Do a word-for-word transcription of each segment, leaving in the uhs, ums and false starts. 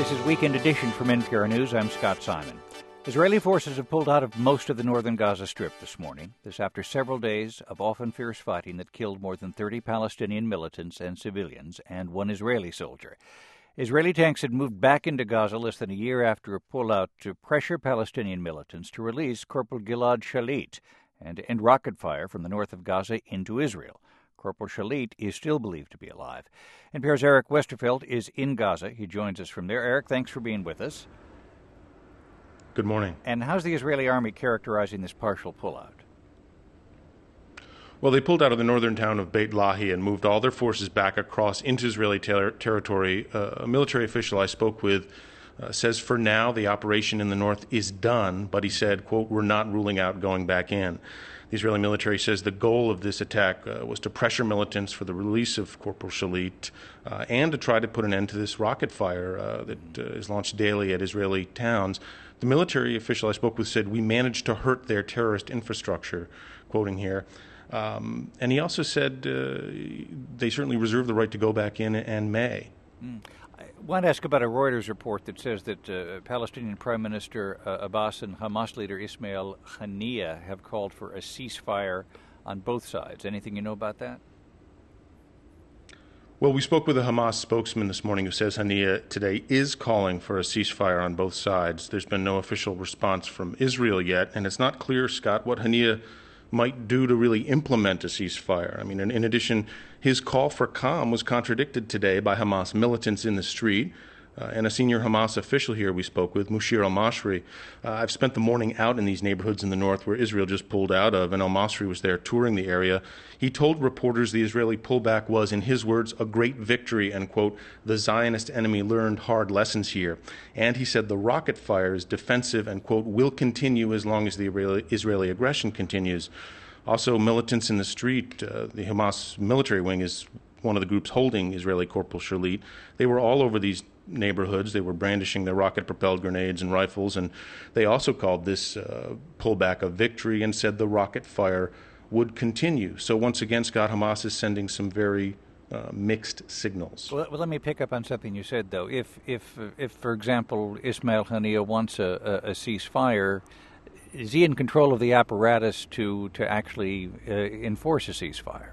This is Weekend Edition from N P R News. I'm Scott Simon. Israeli forces have pulled out of most of the northern Gaza Strip this morning. This after several days of often fierce fighting that killed more than thirty Palestinian militants and civilians and one Israeli soldier. Israeli tanks had moved back into Gaza less than a year after a pullout to pressure Palestinian militants to release Corporal Gilad Shalit and to end rocket fire from the north of Gaza into Israel. Corporal Shalit is still believed to be alive. N P R's Eric Westerfeld is in Gaza. He joins us from there. Eric, thanks for being with us. Good morning. And how's the Israeli army characterizing this partial pullout? Well, they pulled out of the northern town of Beit Lahi and moved all their forces back across into Israeli ter- territory. Uh, a military official I spoke with uh, says for now the operation in the north is done, but he said, quote, we're not ruling out going back in. The Israeli military says the goal of this attack uh, was to pressure militants for the release of Corporal Shalit uh, and to try to put an end to this rocket fire uh, that uh, is launched daily at Israeli towns. The military official I spoke with said, we managed to hurt their terrorist infrastructure, quoting here. Um, and he also said uh, they certainly reserve the right to go back in and may. Mm. I want to ask about a Reuters report that says that uh, Palestinian Prime Minister uh, Abbas and Hamas leader Ismail Haniyeh have called for a ceasefire on both sides. Anything you know about that? Well, we spoke with a Hamas spokesman this morning who says Haniyeh today is calling for a ceasefire on both sides. There's been no official response from Israel yet, and it's not clear, Scott, what Haniyeh might do to really implement a ceasefire. I mean, in, in addition, his call for calm was contradicted today by Hamas militants in the street. Uh, and a senior Hamas official here we spoke with, Mushir al-Masri. Uh, I've spent the morning out in these neighborhoods in the north where Israel just pulled out of, and al-Masri was there touring the area. He told reporters the Israeli pullback was, in his words, a great victory, and, quote, the Zionist enemy learned hard lessons here. And he said the rocket fire is defensive and, quote, will continue as long as the Israeli, Israeli aggression continues. Also, militants in the street, uh, the Hamas military wing is one of the groups holding Israeli Corporal Shalit. They were all over these neighborhoods. They were brandishing their rocket-propelled grenades and rifles, and they also called this uh, pullback a victory and said the rocket fire would continue. So once again, Scott, Hamas is sending some very uh, mixed signals. Well, well, let me pick up on something you said, though. If, if, if for example, Ismail Haniyeh wants a, a, a ceasefire, is he in control of the apparatus to, to actually uh, enforce a ceasefire?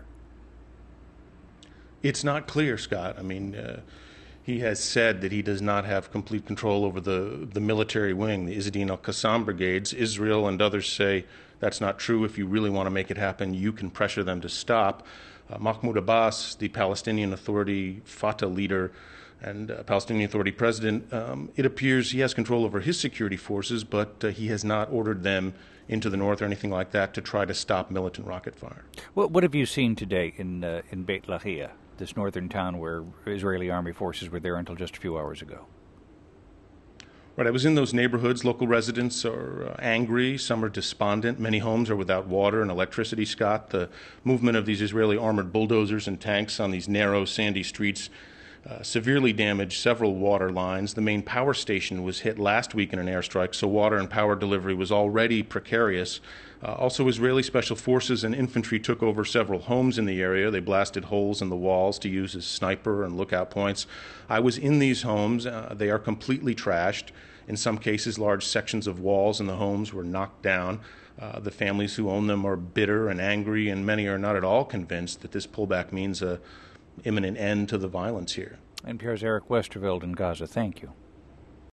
It's not clear, Scott. I mean, uh, he has said that he does not have complete control over the, the military wing, the Izzedine al-Qassam brigades. Israel and others say that's not true. If you really want to make it happen, you can pressure them to stop. Uh, Mahmoud Abbas, the Palestinian Authority Fatah leader and uh, Palestinian Authority president, um, it appears he has control over his security forces, but uh, he has not ordered them into the north or anything like that to try to stop militant rocket fire. What, what have you seen today in uh, in Beit Lahiya, this northern town where Israeli army forces were there until just a few hours ago? Right, I was in those neighborhoods. Local residents are uh, angry. Some are despondent. Many homes are without water and electricity, Scott. The movement of these Israeli armored bulldozers and tanks on these narrow, sandy streets uh, severely damaged several water lines. The main power station was hit last week in an airstrike, so water and power delivery was already precarious. Uh, also, Israeli special forces and infantry took over several homes in the area. They blasted holes in the walls to use as sniper and lookout points. I was in these homes. Uh, they are completely trashed. In some cases, large sections of walls in the homes were knocked down. Uh, the families who own them are bitter and angry, and many are not at all convinced that this pullback means an imminent end to the violence here. N P R's Eric Westerveld in Gaza. Thank you.